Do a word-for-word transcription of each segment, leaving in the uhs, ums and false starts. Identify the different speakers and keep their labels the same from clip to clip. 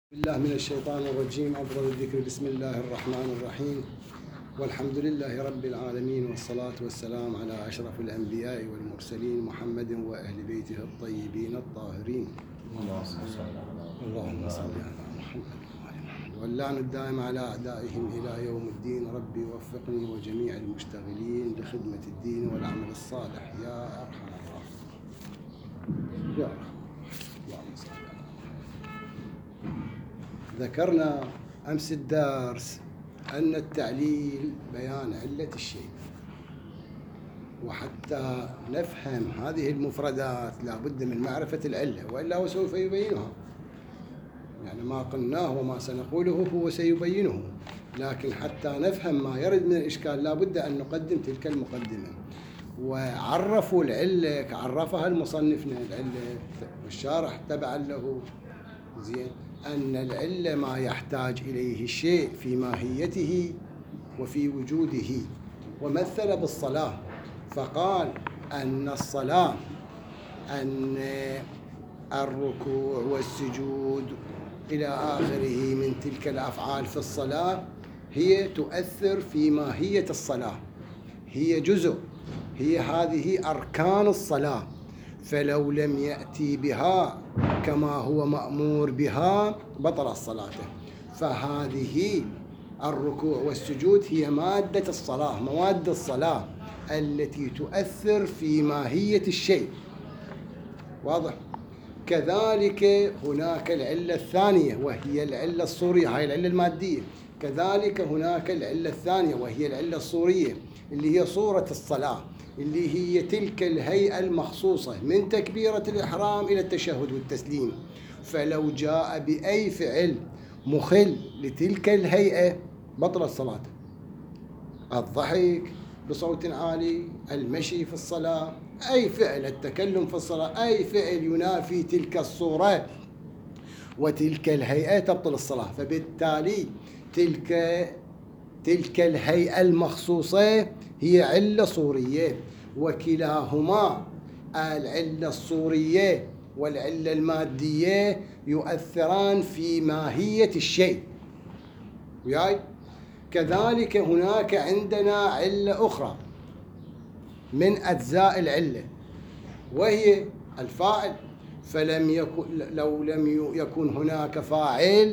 Speaker 1: بالله من الشيطان الرجيم. أفضل الذكر بسم الله الرحمن الرحيم، والحمد لله رب العالمين، والصلاة والسلام على أشرف الأنبياء والمرسلين محمد وأهل بيته الطيبين الطاهرين. اللهم صل على محمد واللعن الدائم على أعدائهم إلى يوم الدين. ربي وفقني وجميع المشتغلين لخدمة الدين والعمل الصالح يا أرحم الراحمين يا رب. اللهم صل على محمد. ذكرنا أمس الدرس أن التعليل بيان علة الشيء، وحتى نفهم هذه المفردات لا بد من معرفة العلة، وإلا هو سوف يبينها. يعني ما قلناه وما سنقوله هو سيبينه، لكن حتى نفهم ما يرد من الإشكال لا بد أن نقدم تلك المقدمة. وعرفوا العلة، عرفها المصنف العلة والشارح تبعا له زين أن العلة ما يحتاج إليه الشيء في ماهيته وفي وجوده. ومثل بالصلاة فقال أن الصلاة أن الركوع والسجود إلى آخره من تلك الأفعال في الصلاة هي تؤثر في ماهية الصلاة، هي جزء، هي هذه أركان الصلاة، فلو لم يأتي بها كما هو مأمور بها بطل صلاته. فهذه الركوع والسجود هي مادة الصلاة، مواد الصلاة التي تؤثر في ماهية الشيء. واضح؟ كذلك هناك العلة الثانية وهي العلة الصورية، هاي العلة المادية. كذلك هناك العلة الثانية وهي العلة الصورية اللي هي صورة الصلاة، اللي هي تلك الهيئة المخصوصة من تكبيرة الإحرام إلى التشهد والتسليم. فلو جاء بأي فعل مخل لتلك الهيئة بطل الصلاة. الضحك بصوت عالي، المشي في الصلاة، أي فعل، التكلم في الصلاة، أي فعل ينافي تلك الصورة وتلك الهيئة تبطل الصلاة. فبالتالي تلك تلك الهيئة المخصوصة هي علة صورية، وكلاهما العلة الصورية والعلة المادية يؤثران في ماهية الشيء. وياي كذلك هناك عندنا علة أخرى من أجزاء العلة وهي الفاعل. فلم يكن لو لم يكن هناك فاعل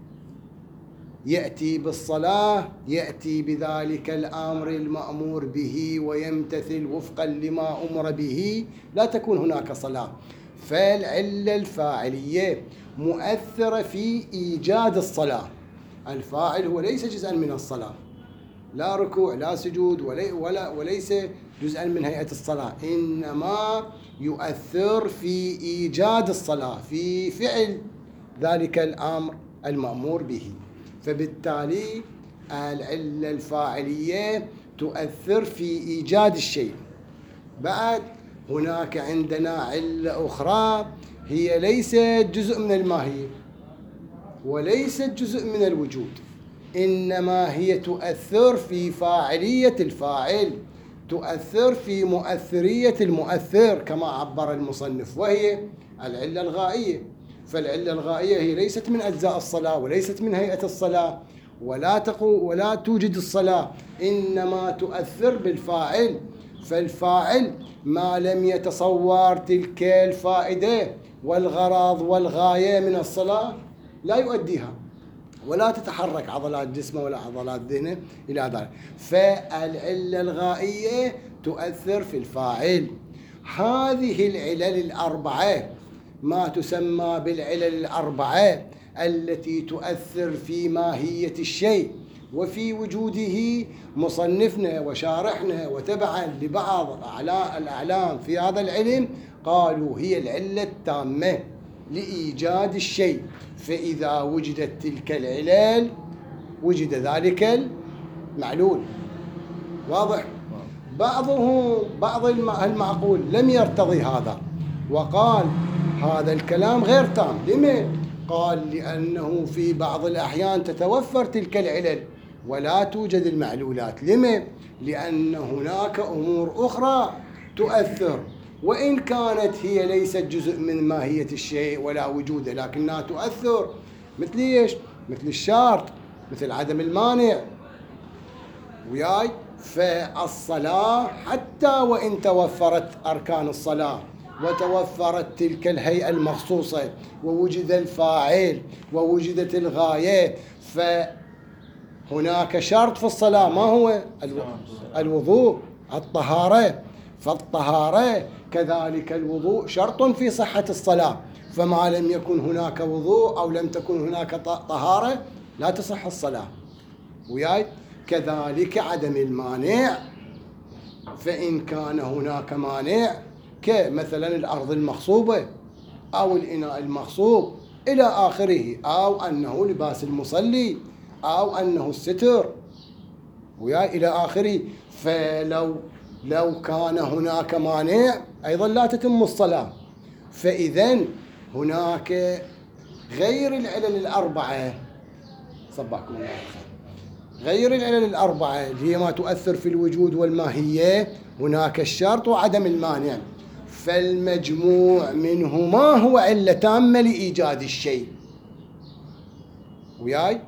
Speaker 1: يأتي بالصلاة يأتي بذلك الأمر المأمور به ويمتثل وفقا لما أمر به لا تكون هناك صلاة. فالعلة الفاعلية مؤثرة في إيجاد الصلاة. الفاعل هو ليس جزءا من الصلاة، لا ركوع لا سجود ولا وليس جزءا من هيئة الصلاة، إنما يؤثر في إيجاد الصلاة، في فعل ذلك الأمر المأمور به. فبالتالي العلة الفاعلية تؤثر في إيجاد الشيء. بعد هناك عندنا علة أخرى هي ليست جزء من الماهية وليست جزء من الوجود، إنما هي تؤثر في فاعلية الفاعل، تؤثر في مؤثرية المؤثر كما عبر المصنف، وهي العلة الغائية. فالعلة الغائية هي ليست من أجزاء الصلاة وليست من هيئة الصلاة ولا تقو ولا توجد الصلاة، إنما تؤثر بالفاعل. فالفاعل ما لم يتصور تلك الفائدة والغرض والغاية من الصلاة لا يؤديها، ولا تتحرك عضلات جسمه ولا عضلات ذهنه إلى ذلك. فالعلة الغائية تؤثر في الفاعل. هذه العلل الأربعة ما تسمى بالعلل الأربعة التي تؤثر في ماهية الشيء وفي وجوده. مصنفنا وشارحنا وتبعا لبعض الأعلام في هذا العلم قالوا هي العلة التامة لإيجاد الشيء. فإذا وجدت تلك العلل وجد ذلك المعلول. واضح؟ بعضه بعض المعقول لم يرتضي هذا وقال هذا الكلام غير تام. لما؟ قال لأنه في بعض الأحيان تتوفر تلك العلل ولا توجد المعلولات. لما؟ لأن هناك أمور أخرى تؤثر وإن كانت هي ليست جزء من ماهية الشيء ولا وجوده، لكنها تؤثر مثل ايش؟ مثل الشرط، مثل عدم المانع. وياي؟ فالصلاة حتى وإن توفرت أركان الصلاة وتوفرت تلك الهيئة المخصوصة ووجد الفاعل ووجدت الغاية، فهناك شرط في الصلاة، ما هو؟ الوضوء، الطهارة. فالطهارة كذلك الوضوء شرط في صحة الصلاة، فما لم يكن هناك وضوء أو لم تكن هناك طهارة لا تصح الصلاة. وياي؟ كذلك عدم المانع، فإن كان هناك مانع كمثلا الأرض المغصوبة أو الإناء المغصوب إلى آخره، أو أنه لباس المصلي أو أنه الستر، وياي؟ إلى آخره. فلو لو كان هناك مانع أيضا لا تتم الصلاة. فإذن هناك غير العلل الأربعة، صبحكم الله خير، غير العلل الأربعة اللي هي ما تؤثر في الوجود والماهية، هناك الشرط وعدم المانع، فالمجموع منهما هو علة تامة لإيجاد الشيء. وياي؟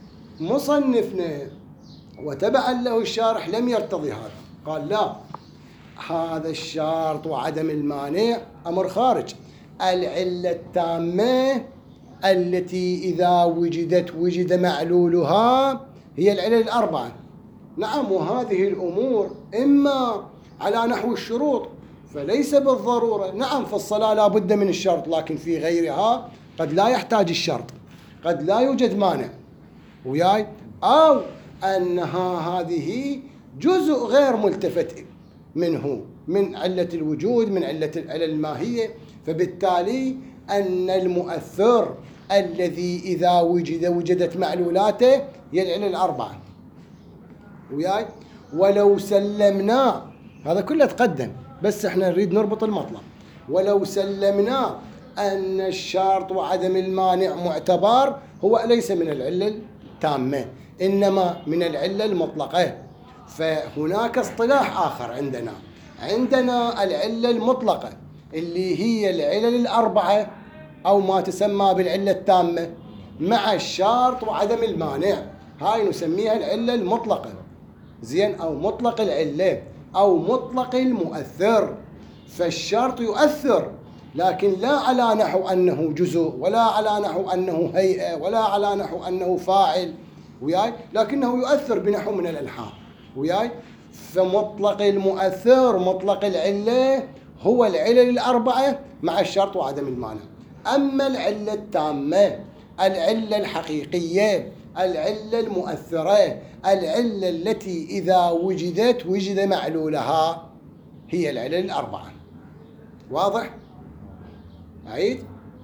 Speaker 1: مصنفنا وتبعا له الشارح لم يرتضي هذا، قال لا، هذا الشرط وعدم المانع أمر خارج. العلة التامة التي إذا وجدت وجد معلولها هي العلل الأربعة. نعم، وهذه الأمور إما على نحو الشروط فليس بالضرورة. نعم، في الصلاة لا بد من الشرط، لكن في غيرها قد لا يحتاج الشرط، قد لا يوجد مانع. وياي؟ أو أنها هذه جزء غير ملتفت منه من علة الوجود، من علة العلل الماهية، فبالتالي أن المؤثر الذي إذا وجد وجدت معلولاته هي العلل الأربعة. وياي؟ ولو سلمنا، هذا كله تقدم بس احنا نريد نربط المطلب، ولو سلمنا أن الشرط وعدم المانع معتبر، هو ليس من العلة التامة إنما من العلة المطلقة. فهناك اصطلاح آخر عندنا، عندنا العلة المطلقة اللي هي العلل الأربعة أو ما تسمى بالعلة التامة مع الشرط وعدم المانع، هاي نسميها العلة المطلقة، زين، أو مطلق العلة أو مطلق المؤثر. فالشرط يؤثر لكن لا على نحو أنه جزء، ولا على نحو أنه هيئة، ولا على نحو أنه فاعل، وياي؟ لكنه يؤثر بنحو من الأنحاء. وياي؟ فمطلق المؤثر مطلق العلة هو العلل الأربعة مع الشرط وعدم المانع. أما العلة التامة، العلة الحقيقية، العلة المؤثرة، العلة التي إذا وجدت وجد معلولها، هي العلل الأربعة. واضح؟ أعيد؟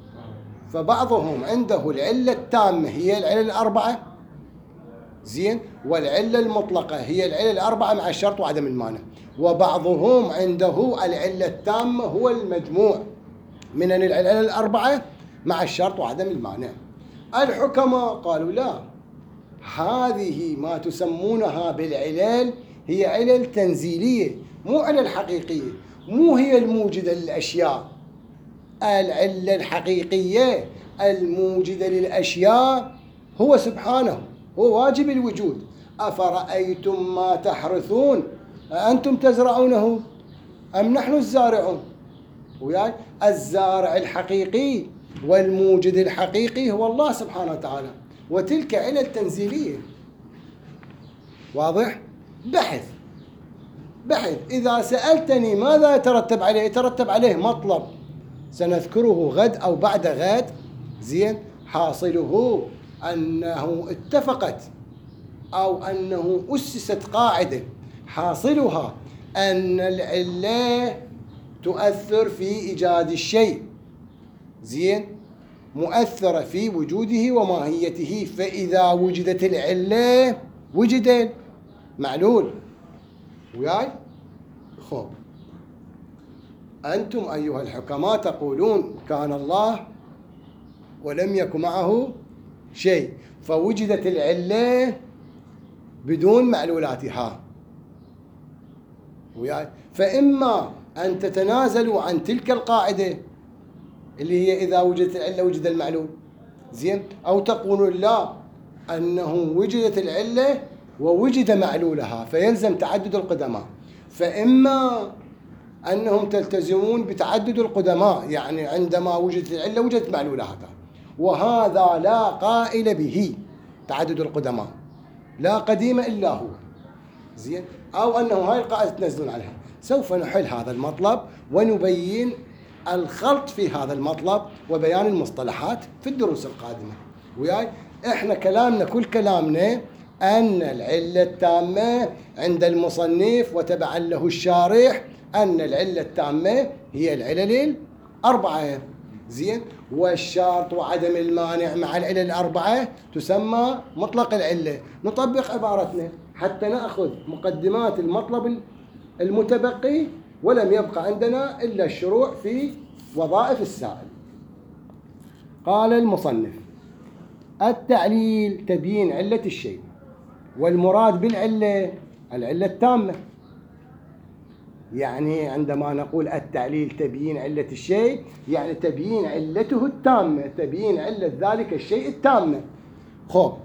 Speaker 1: فبعضهم عنده العلة التامة هي العلل الأربعة، زين، والعلة المطلقة هي العلة الأربعة مع الشرط وعدم المانع، وبعضهم عنده العلة التامة هو المجموع من العلل الأربعة مع الشرط وعدم المانع. الحكماء قالوا لا، هذه ما تسمونها بالعلل هي علل تنزيلية، مو علل حقيقية، مو هي الموجدة للأشياء. العلة الحقيقية الموجدة للأشياء هو سبحانه، هو واجب الوجود. أفرأيتم ما تحرثون أأنتم تزرعونه أم نحن الزارعون؟ وياي؟ الزارع الحقيقي والموجد الحقيقي هو الله سبحانه وتعالى، وتلك علل تنزيلية. واضح؟ بحث بحث إذا سألتني ماذا يترتب عليه، يترتب عليه مطلب سنذكره غد أو بعد غد، زين، حاصله أنه اتفقت أو أنه أسست قاعدة حاصلها أن العلة تؤثر في إيجاد الشيء، زين، مؤثرة في وجوده وماهيته. فإذا وجدت العلة وجد معلول. وياي؟ خب، أنتم أيها الحكماء تقولون كان الله ولم يكن معه شيء، فوجدت العلة بدون معلولاتها. وياي؟ فإما أن تتنازلوا عن تلك القاعدة اللي هي إذا وجدت العلة وجد المعلول، زين، أو تقولون لا، أنه وجدت العلة ووجد معلولها فيلزم تعدد القدماء. فإما أنهم تلتزمون بتعدد القدماء، يعني عندما وجدت العلة وجدت معلولها، وهذا لا قائل به تعدد القدماء، لا قديم إلا هو. زين، أو أنه هاي القاعدة تنزلون عليها. سوف نحل هذا المطلب ونبين الخلط في هذا المطلب وبيان المصطلحات في الدروس القادمة. وياي احنا كلامنا كل كلامنا أن العلة التامة عند المصنف وتبعا له الشارح أن العلة التامة هي العلل الأربعة. زين، والشرط وعدم المانع مع العلل الأربعة تسمى مطلق العلة. نطبق عبارتنا حتى نأخذ مقدمات المطلب المتبقي، ولم يبقى عندنا إلا الشروع في وظائف السائل. قال المصنف: التعليل تبيين علة الشيء، والمراد بالعلة العلة التامة. يعني عندما نقول التعليل تبيين علة الشيء، يعني تبيين علته التامة، تبيين علة ذلك الشيء التامة. خب،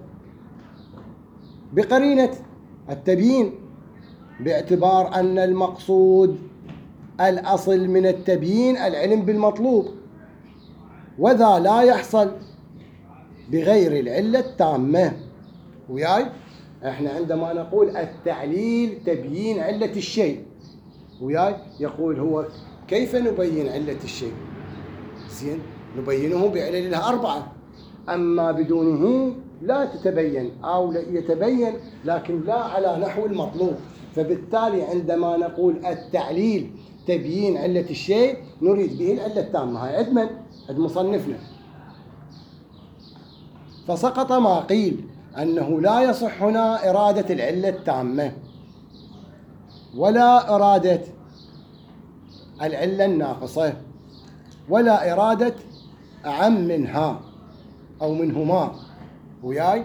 Speaker 1: بقرينة التبيين، باعتبار أن المقصود الأصل من التبيين العلم بالمطلوب، وذا لا يحصل بغير العلة التامة. وياي احنا عندما نقول التعليل تبيين علة الشيء، وياي يقول هو كيف نبين علة الشيء؟ زين، نبينه بعللها أربعة، أما بدونه لا تتبين أو لا يتبين، لكن لا على نحو المطلوب. فبالتالي عندما نقول التعليل تبيين علة الشيء نريد به العلة التامة. هاي عد من؟ عد مصنفنا. فسقط ما قيل أنه لا يصح هنا إرادة العلة التامة ولا إرادة العلة الناقصة ولا إرادة أعم منها أو منهما. وياي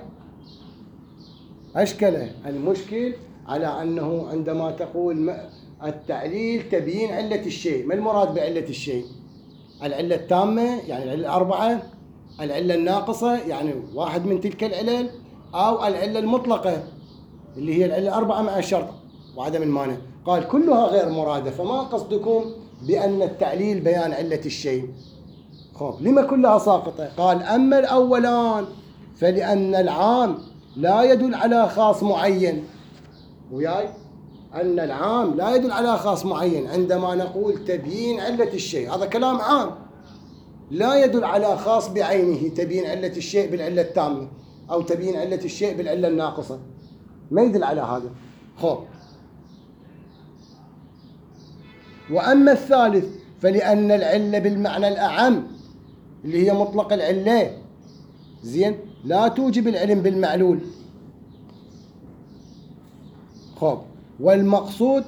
Speaker 1: أشكله المشكل على أنه عندما تقول التعليل تبيين علة الشيء، ما المراد بعلة الشيء؟ العلة التامة يعني العلة الأربعة، العلة الناقصة يعني واحد من تلك العلل، أو العلة المطلقة اللي هي العلة الأربعة مع الشرط وعدم المانع. قال كلها غير مرادة. فما قصدكم بأن التعليل بيان علة الشيء؟ خب، لما كلها ساقطة؟ قال أما الأولان فلأن العام لا يدل على خاص معين. وياي أن العام لا يدل على خاص معين. عندما نقول تبيين علة الشيء هذا كلام عام، لا يدل على خاص بعينه. تبيين علة الشيء بالعلة التامة أو تبيين علة الشيء بالعلة الناقصة، ما يدل على هذا. خب، وأما الثالث فلأن العلة بالمعنى الأعم اللي هي مطلق العلة، زين، لا توجب العلم بالمعلول. خب، والمقصود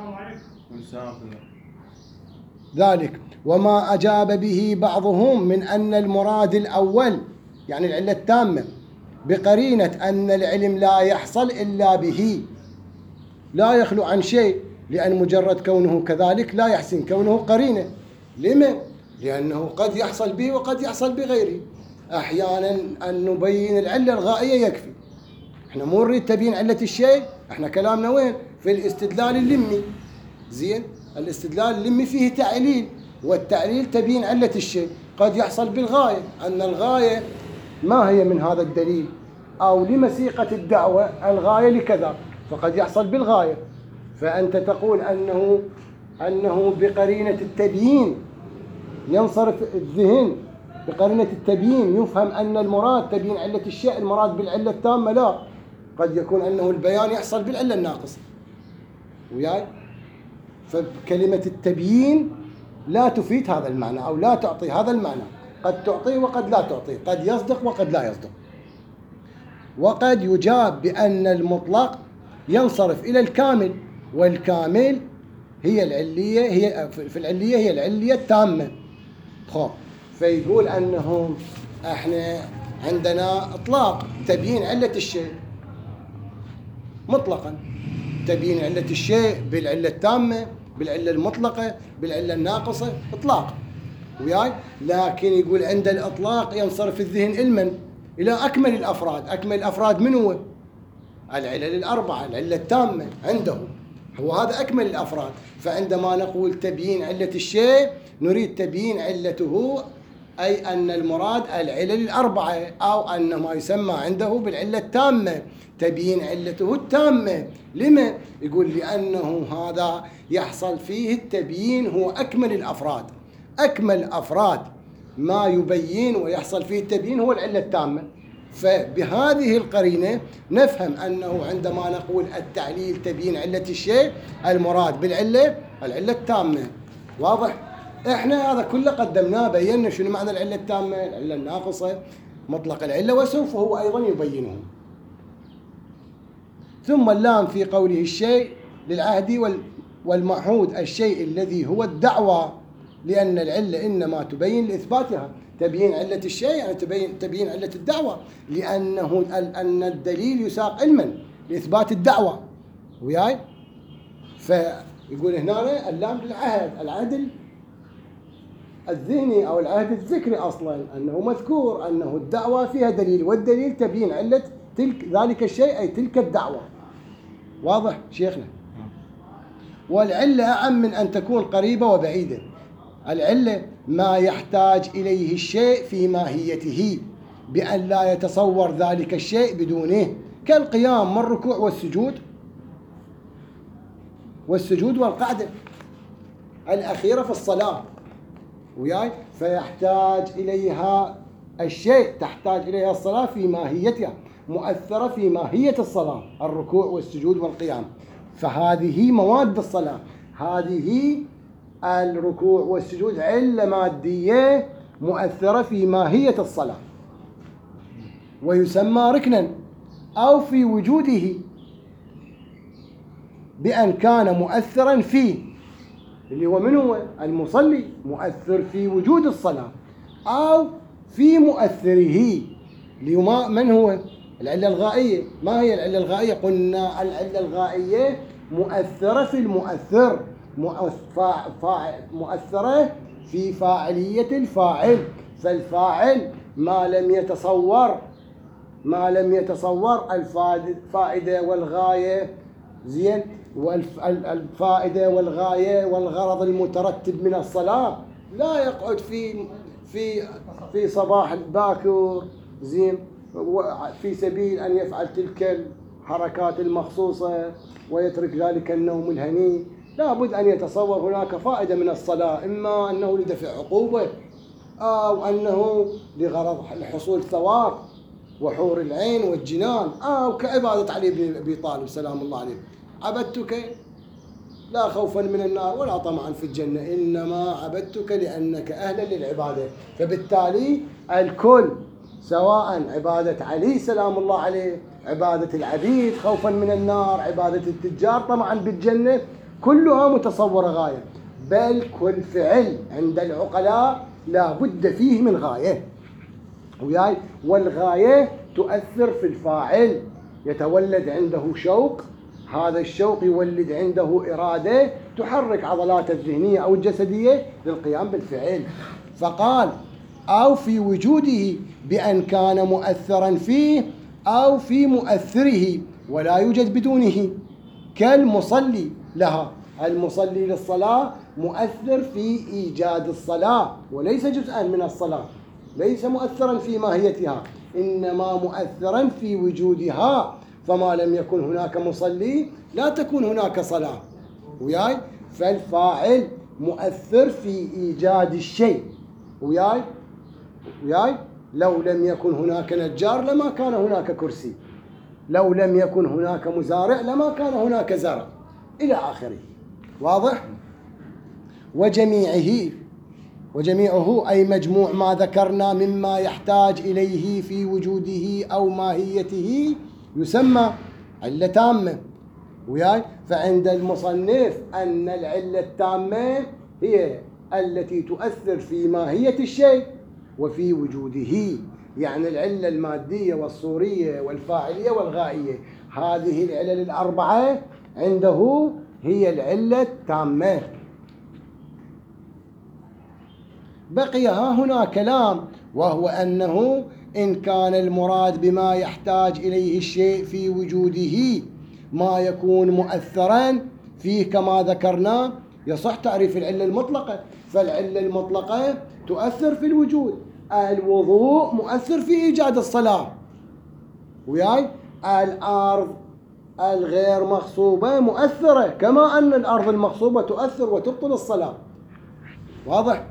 Speaker 1: ذلك وما أجاب به بعضهم من أن المراد الأول يعني العلة التامة بقرينة أن العلم لا يحصل إلا به، لا يخلو عن شيء، لأن مجرد كونه كذلك لا يحسن كونه قرينة. لما؟ لأنه قد يحصل به وقد يحصل بغيره. أحيانا أن نبين العلة الغائية يكفي. احنا مو نريد تبين علة الشيء، احنا كلامنا وين؟ في الاستدلال اللمي. زين، الاستدلال اللمي فيه تعليل، والتعليل تبين علة الشيء. قد يحصل بالغاية، أن الغاية ما هي من هذا الدليل، أو لمسيقة الدعوة الغاية لكذا، فقد يحصل بالغاية. فأنت تقول أنه أنه بقرينة التبيين ينصرف الذهن، بقرينة التبيين يفهم أن المراد تبيين علة الشيء، المراد بالعلة التامة. لا، قد يكون أنه البيان يحصل بالعلة الناقصة. وياي؟ فكلمة التبيين لا تفيد هذا المعنى أو لا تعطي هذا المعنى، قد تعطيه وقد لا تعطيه، قد يصدق وقد لا يصدق. وقد يجاب بأن المطلق ينصرف إلى الكامل، والكامل هي العلية، هي في العلية هي العلية التامة. خب، فيقول أنه احنا عندنا إطلاق تبيين علة الشيء مطلقا، تبيين علة الشيء بالعلة التامة، بالعلة المطلقة، بالعلة الناقصة، إطلاق. وياي؟ لكن يقول عند الإطلاق ينصرف الذهن علما إلى أكمل الأفراد. أكمل الأفراد من هو؟ العلل الأربعة، العلة التامة عنده، هو هذا أكمل الأفراد. فعندما نقول تبيين علة الشيء نريد تبيين علته، أي أن المراد العلل الأربعة، أو أن ما يسمى عنده بالعلة التامة، تبيين علته التامة. لما؟ يقول لأنه هذا يحصل فيه التبيين، هو أكمل الأفراد. أكمل أفراد ما يبين ويحصل فيه التبيين هو العلة التامة. فبهذه القرينة نفهم أنه عندما نقول التعليل تبيين علة الشيء المراد بالعلة العلة التامة. واضح؟ احنا هذا كله قدمناه، بينا شنو معنى العلة التامة، العلة الناقصة، مطلق العلة، وسوف هو أيضا يبينه. ثم اللام في قوله الشيء للعهد والمعهود، الشيء الذي هو الدعوة، لأن العلة إنما تبين لإثباتها. تبيين علة الشيء يعني تبين تبيين علة الدعوة، لأنه أن الدليل يساق علما لإثبات الدعوة. وياي؟ فيقول هنا اللام للعهد، العهد الذهني أو العهد الذكري أصلا أنه مذكور أنه الدعوة فيها دليل، والدليل تبين علة تلك ذلك الشيء أي تلك الدعوة. واضح شيخنا؟ والعلة أعم من أن تكون قريبة وبعيدة. العلة ما يحتاج إليه الشيء في ماهيته بأن لا يتصور ذلك الشيء بدونه، كالقيام والركوع والسجود والسجود والقعدة الأخيرة في الصلاة. وياي؟ فيحتاج إليها الشيء، تحتاج إليها الصلاة في ماهيتها، مؤثرة في ماهية الصلاة، الركوع والسجود والقيام. فهذه مواد الصلاة، هذه الركوع والسجود علة مادية مؤثرة في ماهية الصلاة، ويسمى ركنا أو في وجوده بأن كان مؤثرا فيه، اللي هو من هو؟ المصلي، مؤثر في وجود الصلاة، أو في مؤثره، اللي هو من هو؟ العلة الغائية. ما هي العلة الغائية؟ قلنا العلة الغائية مؤثرة في المؤثر، مؤثرة في فاعلية الفاعل. فالفاعل ما لم يتصور ما لم يتصور الفائدة والغاية، زين، والفائدة والغاية والغرض المترتب من الصلاة، لا يقعد في في في صباح باكر، زين، في سبيل أن يفعل تلك الحركات المخصوصة ويترك ذلك النوم الهنيء. لابد أن يتصور هناك فائدة من الصلاة، إما أنه لدفع عقوبة، أو أنه لغرض الحصول ثواب وحور العين والجنان، أو كعبادة علي بن أبي طالب سلام الله عليه: عبدتك لا خوفا من النار ولا طمعا في الجنة، إنما عبدتك لأنك أهلا للعبادة. فبالتالي الكل، سواء عبادة علي سلام الله عليه، عبادة العبيد خوفا من النار، عبادة التجار طمعا بالجنة، كلها متصورة غاية. بل كل فعل عند العقلاء لا بد فيه من غاية. وياي؟ والغاية تؤثر في الفاعل، يتولد عنده شوق، هذا الشوق يولد عنده إرادة تحرك عضلات الذهنية أو الجسدية للقيام بالفعل. فقال: أو في وجوده بأن كان مؤثرا فيه أو في مؤثره ولا يوجد بدونه، كالمصلي لها. المصلي للصلاة مؤثر في إيجاد الصلاة وليس جزءا من الصلاة، ليس مؤثرا في ماهيتها، إنما مؤثرا في وجودها. فما لم يكن هناك مصلي لا تكون هناك صلاة. وياي؟ فالفاعل مؤثر في إيجاد الشيء. وياي؟ وياي؟ لو لم يكن هناك نجار لما كان هناك كرسي، لو لم يكن هناك مزارع لما كان هناك زرع، إلى آخره. واضح؟ وجميعه وجميعه أي مجموع ما ذكرنا مما يحتاج إليه في وجوده أو ماهيته يسمى علة تامة. وياي؟ فعند المصنف أن العلة التامة هي التي تؤثر في ماهية الشيء وفي وجوده، يعني العلة المادية والصورية والفاعلية والغائية، هذه العلل الأربعة عنده هي العلة التامة. بقي ها هنا كلام، وهو أنه إن كان المراد بما يحتاج إليه الشيء في وجوده ما يكون مؤثرا فيه كما ذكرنا، يصح تعريف العلة المطلقة. فالعلة المطلقة تؤثر في الوجود. الوضوء مؤثر في إيجاد الصلاة، وياي الأرض الغير مغصوبة مؤثرة، كما أن الأرض المغصوبة تؤثر وتبطل الصلاة. واضح؟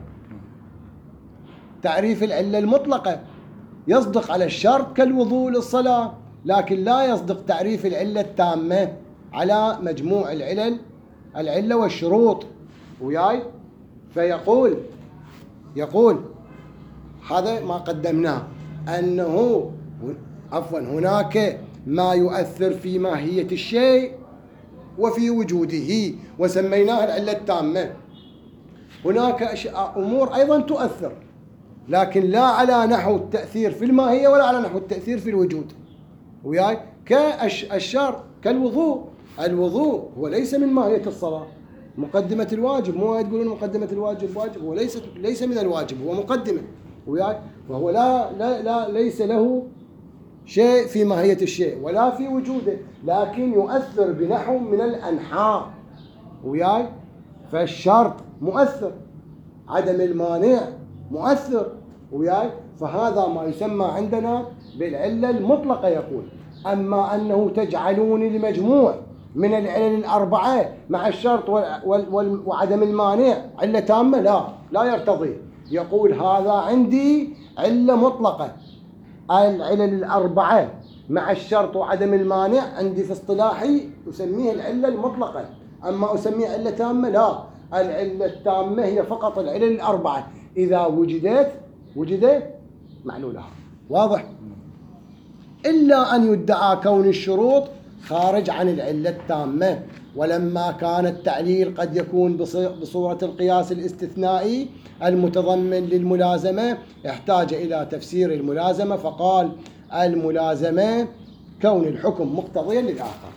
Speaker 1: تعريف العلة المطلقة يصدق على الشرط كالوضوء للصلاة، لكن لا يصدق تعريف العلة التامة على مجموع العلل العلة والشروط. وياي فيقول يقول هذا ما قدمناه، أنه عفوا هناك ما يؤثر في ماهية الشيء وفي وجوده وسميناها العلة التامة. هناك أمور أيضا تؤثر، لكن لا على نحو التأثير في الماهية ولا على نحو التأثير في الوجود. وياي كالشرط كالوضوء. الوضوء هو ليس من ماهية الصلاة، مقدمة الواجب. مو يقولون مقدمة الواجب واجب، هو ليس ليس من الواجب، هو مقدمة. وياي فهو لا لا لا ليس له شيء في ماهية الشيء ولا في وجوده، لكن يؤثر بنحو من الأنحاء. وياي فالشرط مؤثر، عدم المانع مؤثر. وياي فهذا ما يسمى عندنا بالعلة المطلقة. يقول أما أنه تجعلون المجموع من العلل الأربعة مع الشرط وعدم المانع علة تامة، لا لا يرتضي. يقول هذا عندي علة مطلقة، العلل الأربعة مع الشرط وعدم المانع عندي في اصطلاحي أسميه العلة المطلقة. أما أسميه علة تامة لا، العلة التامة هي فقط العلل الأربعة إذا وجدت وجد معلولها. واضح؟ إلا أن يدعى كون الشروط خارج عن العلة التامة، ولما كان التعليل قد يكون بصورة القياس الاستثنائي المتضمن للملازمة احتاج إلى تفسير الملازمة، فقال الملازمة كون الحكم مقتضيا للآخر.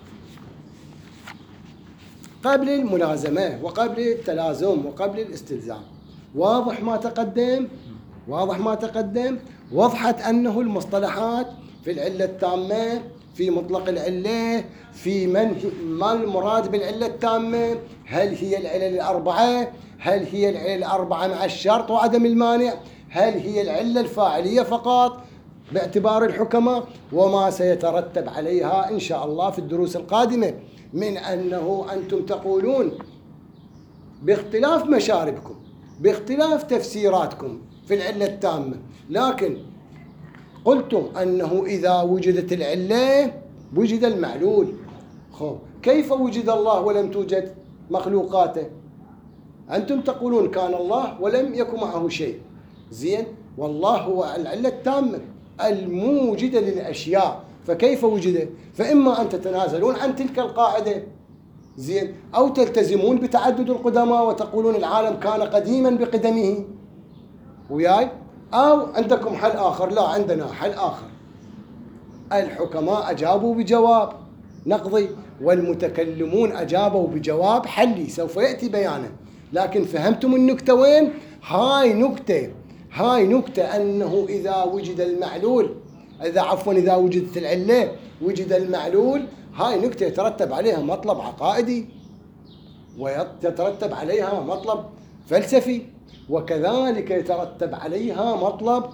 Speaker 1: قبل الملازمة وقبل التلازم وقبل الاستلزام. واضح ما تقدم؟ واضح ما تقدم؟ وضحت أنه المصطلحات في العلة التامة، في مطلق العلة، في من ما المراد بالعلة التامة، هل هي العلل الأربعة، هل هي العلل الأربعة مع الشرط وعدم المانع، هل هي العلة الفاعلية فقط باعتبار الحكمة، وما سيترتب عليها إن شاء الله في الدروس القادمة من أنه أنتم تقولون باختلاف مشاربكم باختلاف تفسيراتكم في العلة التامة، لكن قلتم أنه إذا وجدت العلة وجد المعلول. خب كيف وجد الله ولم توجد مخلوقاته؟ أنتم تقولون كان الله ولم يكن معه شيء. زين، والله هو العلة التامة الموجدة للأشياء، فكيف وجد؟ فإما أن تتنازلون عن تلك القاعدة، زين، أو تلتزمون بتعدد القدماء وتقولون العالم كان قديما بقدمه. وياي؟ أو عندكم حل آخر. لا، عندنا حل آخر. الحكماء أجابوا بجواب نقضي، والمتكلمون أجابوا بجواب حلي سوف يأتي بيانه. لكن فهمتم النكتة وين؟ هاي نكتة هاي نكتة أنه إذا وجد المعلول إذا عفوا إذا وجدت العلة وجد المعلول، هاي نكتة يترتب عليها مطلب عقائدي ويترتب عليها مطلب فلسفي، وكذلك يترتب عليها مطلب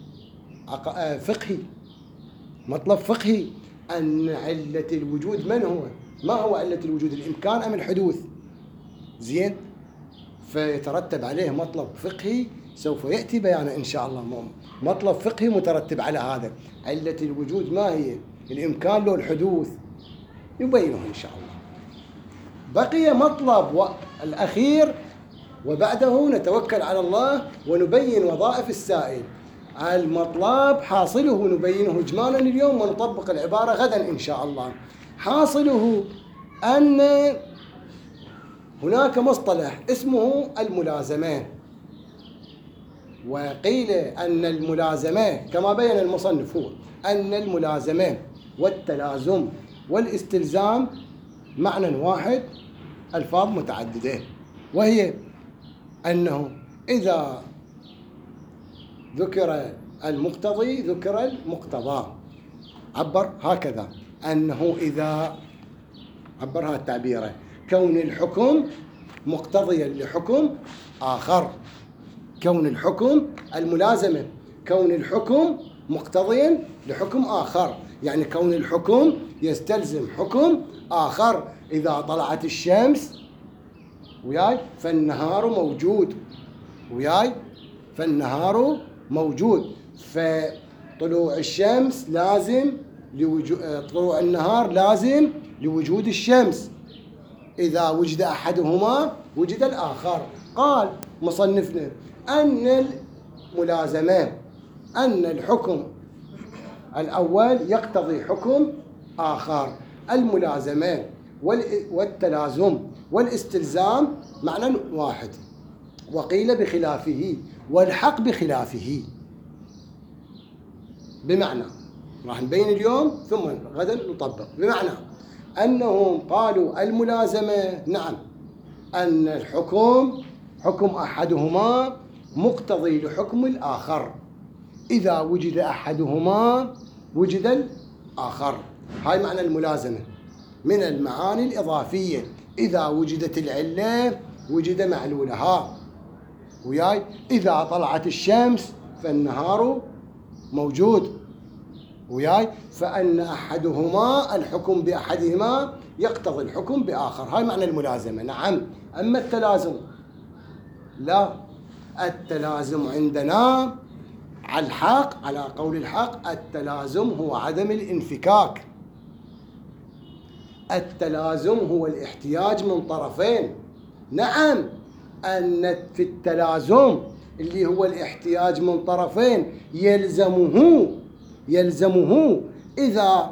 Speaker 1: فقهي مطلب فقهي أن علة الوجود من هو؟ ما هو علة الوجود؟ الإمكان أم الحدوث؟ زين، فيترتب عليه مطلب فقهي سوف يأتي بيانه إن شاء الله. مطلب فقهي مترتب على هذا. علة الوجود ما هي؟ الإمكان له الحدوث، يبينه إن شاء الله. بقي مطلب الأخير وبعده نتوكل على الله ونبين وظائف السائل. المطلب حاصله نبينه إجمالا اليوم ونطبق العبارة غدا إن شاء الله. حاصله أن هناك مصطلح اسمه الملازمة، وقيل أن الملازمة كما بين المصنف هو أن الملازمة والتلازم والاستلزام معنى واحد ألفاظ متعددة، وهي أنه إذا ذكر المقتضي ذكر المقتضى، عبر هكذا أنه إذا عبرها التعبير كون الحكم مقتضيا لحكم آخر، كون الحكم الملازمة، كون الحكم مقتضيا لحكم آخر، يعني كون الحكم يستلزم حكم آخر. إذا طلعت الشمس وياي فالنهار موجود، وياي فالنهار موجود، فطلوع الشمس لازم لوجود، طلوع النهار لازم لوجود الشمس. إذا وجد أحدهما وجد الآخر. قال مصنفنا أن الملازمة أن الحكم الأول يقتضي حكم آخر. الملازمة والتلازم والاستلزام معنى واحد، وقيل بخلافه والحق بخلافه. بمعنى راح نبين اليوم ثم غدا نطبق. بمعنى أنهم قالوا الملازمة نعم أن الحكم حكم أحدهما مقتضي لحكم الآخر، إذا وجد أحدهما وجد الآخر. هاي معنى الملازمة من المعاني الإضافية. إذا وجدت العلة وجد معلولها، وياي إذا طلعت الشمس فالنهار موجود، وياي فأن أحدهما الحكم بأحدهما يقتضي الحكم بآخر. هاي معنى الملازمة. نعم. أما التلازم لا، التلازم عندنا على الحق، على قول الحق، التلازم هو عدم الانفكاك. التلازم هو الاحتياج من طرفين. نعم، أن في التلازم اللي هو الاحتياج من طرفين يلزمه يلزمه إذا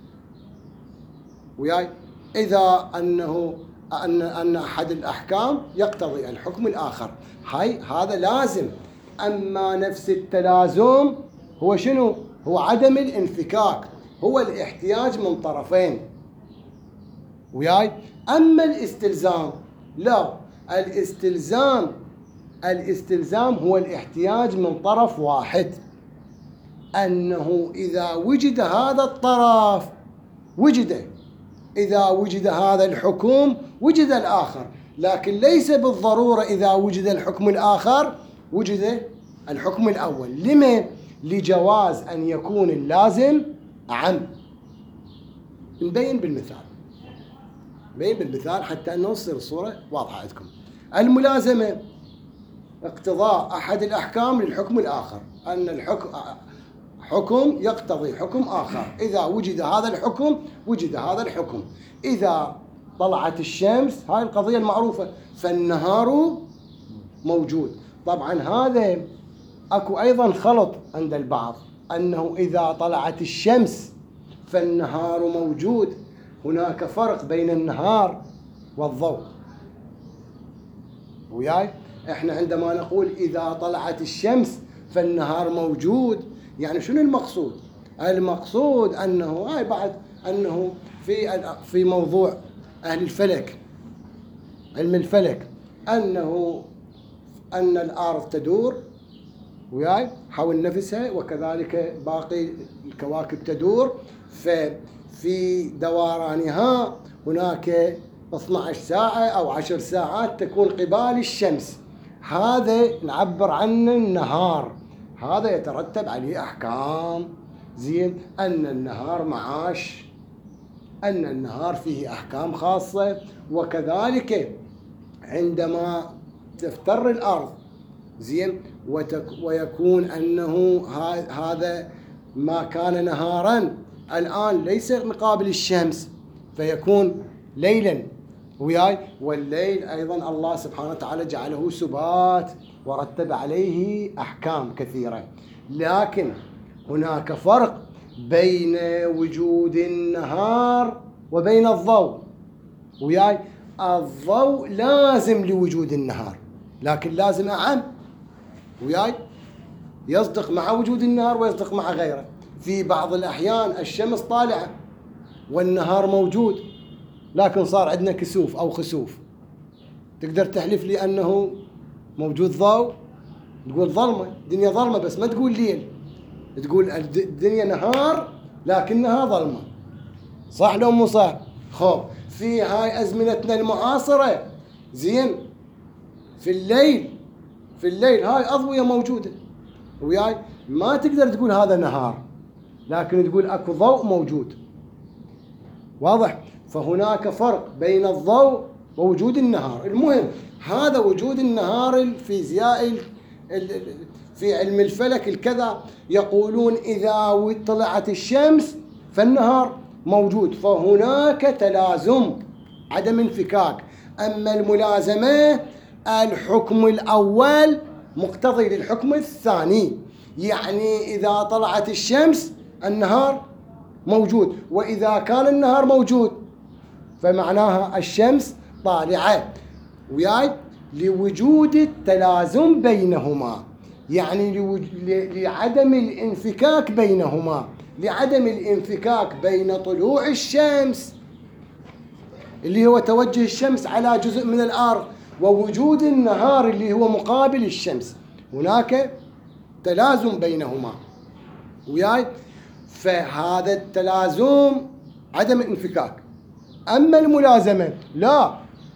Speaker 1: وياي إذا أنه أن أن أحد الأحكام يقتضي الحكم الآخر. هاي هذا لازم. أما نفس التلازم هو شنو؟ هو عدم الانفكاك، هو الاحتياج من طرفين، وياي. أما الاستلزام لا، الاستلزام الاستلزام هو الاحتياج من طرف واحد، أنه إذا وجد هذا الطرف وجد، إذا وجد هذا الحكم وجد الآخر، لكن ليس بالضرورة إذا وجد الحكم الآخر وجد الحكم الأول. لما؟ لجواز أن يكون اللازم أعم. نبين بالمثال، نبين بالمثال حتى أنه تصير الصورة واضحة عندكم. الملازمة اقتضاء أحد الأحكام للحكم الآخر، أن الحكم حكم يقتضي حكم آخر، إذا وجد هذا الحكم وجد هذا الحكم. إذا طلعت الشمس، هاي القضية المعروفة، فالنهار موجود. طبعا هذا أكو أيضا خلط عند البعض، أنه إذا طلعت الشمس فالنهار موجود. هناك فرق بين النهار والضوء، وياي. احنا عندما نقول إذا طلعت الشمس فالنهار موجود، يعني شنو المقصود؟ المقصود أنه هاي بعد أنه في في موضوع أهل الفلك، علم الفلك، أنه أن الأرض تدور وياي حول نفسها، وكذلك باقي الكواكب تدور، ففي دورانها هناك اثنتي عشرة ساعة أو عشر ساعات تكون قبال الشمس. هذا نعبر عنه النهار، هذا يترتب عليه أحكام. زين، أن النهار معاش، أن النهار فيه أحكام خاصة. وكذلك عندما تفتر الأرض، زين، ويكون أنه هذا ما كان نهارا الآن ليس مقابل الشمس، فيكون ليلا، وياي. والليل أيضا الله سبحانه وتعالى جعله سبات ورتب عليه أحكام كثيرة. لكن هناك فرق بين وجود النهار وبين الضوء، وياي. الضوء لازم لوجود النهار، لكن لازم أعم، وياي، يصدق مع وجود النهار ويصدق مع غيره. في بعض الأحيان الشمس طالعة والنهار موجود، لكن صار عندنا كسوف أو خسوف، تقدر تحلف لي أنه موجود ضوء؟ تقول ظلمة، الدنيا ظلمة بس ما تقول ليل، تقول الدنيا نهار لكنها ظلمة. صح لو مو صح؟ خب في هاي أزمنتنا المعاصرة زين في الليل في الليل هاي أضوية موجودة وياي، ما تقدر تقول هذا نهار، لكن تقول أكو ضوء موجود. واضح؟ فهناك فرق بين الضوء ووجود النهار. المهم هذا وجود النهار الفيزيائي في علم الفلك الكذا يقولون إذا طلعت الشمس فالنهار موجود، فهناك تلازم عدم انفكاك. أما الملازمة الحكم الأول مقتضي للحكم الثاني، يعني إذا طلعت الشمس النهار موجود، وإذا كان النهار موجود فمعناها الشمس طالعة وياي، لوجود التلازم بينهما، يعني لعدم الانفكاك بينهما، لعدم الانفكاك بين طلوع الشمس اللي هو توجه الشمس على جزء من الأرض ووجود النهار اللي هو مقابل الشمس، هناك تلازم بينهما وياي. فهذا التلازم عدم الانفكاك. أما الملازمة لا،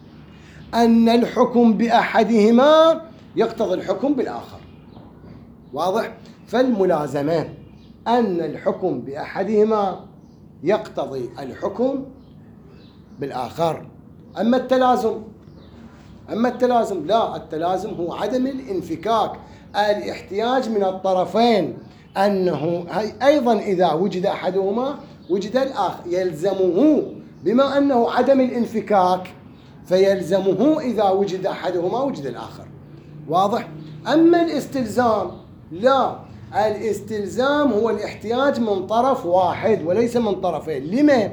Speaker 1: أن الحكم بأحدهما يقتضي الحكم بالآخر. واضح؟ فالملازمة أن الحكم بأحدهما يقتضي الحكم بالآخر. أما التلازم أما التلازم لا، التلازم هو عدم الانفكاك، الاحتياج من الطرفين، أنه أيضا إذا وجد أحدهما وجد الآخر، يلزمه بما أنه عدم الانفكاك فيلزمه إذا وجد أحدهما وجد الآخر. واضح؟ أما الاستلزام لا، الاستلزام هو الاحتياج من طرف واحد وليس من طرفين. لما؟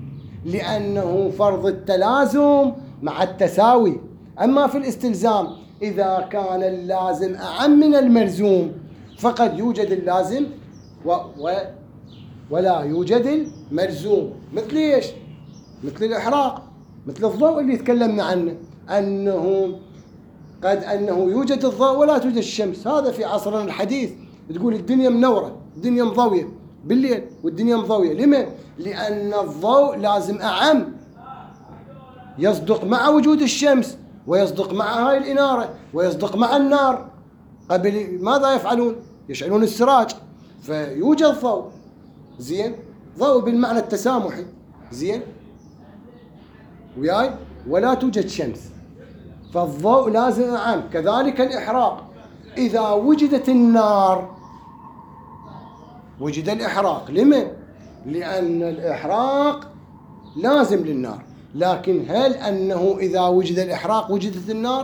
Speaker 1: لأنه فرض التلازم مع التساوي. أما في الاستلزام إذا كان اللازم أعم من الملزوم فقد يوجد اللازم و و ولا يوجد الملزوم. مثل إيش؟ مثل الإحراق، مثل الضوء اللي تكلمنا عنه، أنه قد أنه يوجد الضوء ولا توجد الشمس. هذا في عصرنا الحديث تقول الدنيا منورة، الدنيا مضوية بالليل والدنيا مضوية. لما؟ لأن الضوء لازم أعم، يصدق مع وجود الشمس ويصدق مع هاي الإنارة ويصدق مع النار. قبل ماذا يفعلون؟ يشعلون السراج فيوجد ضوء، زين، ضوء بالمعنى التسامحي، زين وياي، ولا توجد شمس، فالضوء لازم أعم. كذلك الإحراق، إذا وجدت النار وجد الإحراق. لما؟ لأن الإحراق لازم للنار. لكن هل أنه إذا وجد الإحراق وجدت النار؟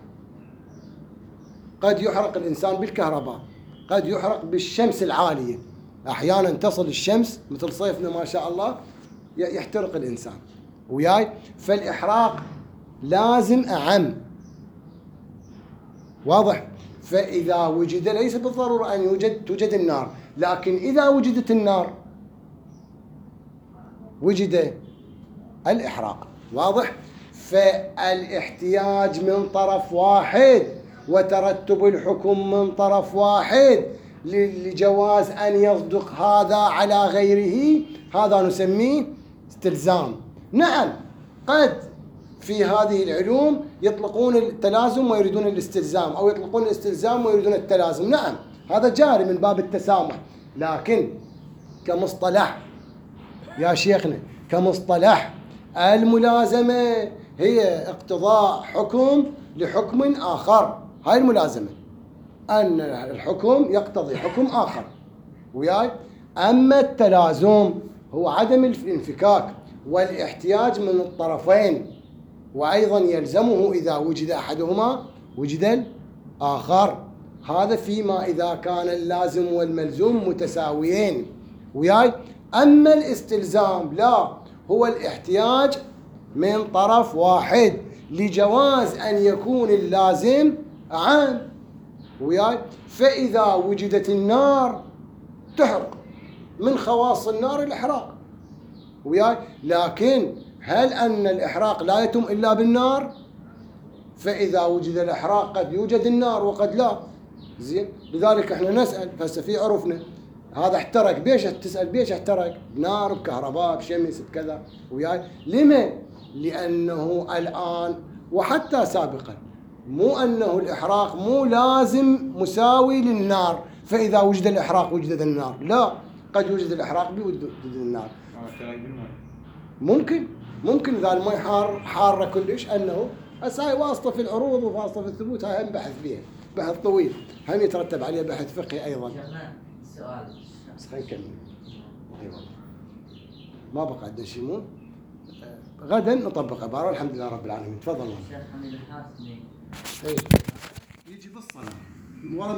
Speaker 1: قد يحرق الإنسان بالكهرباء، قد يحرق بالشمس العالية، أحيانا تصل الشمس مثل صيفنا ما شاء الله يحترق الإنسان وياي. فالإحراق لازم أعم. واضح؟ فإذا وجد ليس بالضرورة أن يوجد توجد النار، لكن إذا وجدت النار وجد الإحراق. واضح؟ فالاحتياج من طرف واحد وترتب الحكم من طرف واحد لجواز أن يصدق هذا على غيره، هذا نسميه استلزام. نعم، قد في هذه العلوم يطلقون التلازم ويريدون الاستلزام، أو يطلقون الاستلزام ويريدون التلازم. نعم، هذا جاري من باب التسامح، لكن كمصطلح يا شيخنا، كمصطلح الملازمة هي اقتضاء حكم لحكم آخر. هاي الملازمة، أن الحكم يقتضي حكم آخر وياي. أما التلازم هو عدم الانفكاك والاحتياج من الطرفين، وأيضا يلزمه إذا وجد أحدهما وجد الآخر. هذا فيما إذا كان اللازم والملزوم متساويين وياي. أما الاستلزام لا، هو الاحتياج من طرف واحد لجواز أن يكون اللازم عام وياي. فإذا وجدت النار تحرق، من خواص النار الإحراق وياي. لكن هل أن الإحراق لا يتم إلا بالنار؟ فإذا وجد الإحراق قد يوجد النار وقد لا. زين، لذلك احنا نسأل. هسه في عرفنا هذا احترق، بيش تسأل بيش احترق؟ بنار، بكهرباء، بشمس، بكذا وياي. لما؟ لأنه الآن وحتى سابقا مو أنه الإحراق مو لازم مساوي للنار، فإذا وجد الإحراق وجدت النار، لا، قد يوجد الإحراق بوجود النار. ممكن ممكن إذا المي حار حارة كلش، أنه هسه هاي واسطة في العروض وواسطة في الثبوت، هاي هم بحث فيها، بحث طويل، هم يترتب عليه بحث فقهي أيضا.
Speaker 2: سؤال
Speaker 1: بس خلينا نكمل. أيوة. ما بقى عندنا شيء مو غدا نطبق عبارة. الحمد لله رب العالمين. تفضل.
Speaker 2: الشيخ حميد الحاسمي
Speaker 1: يجي بالصلاة.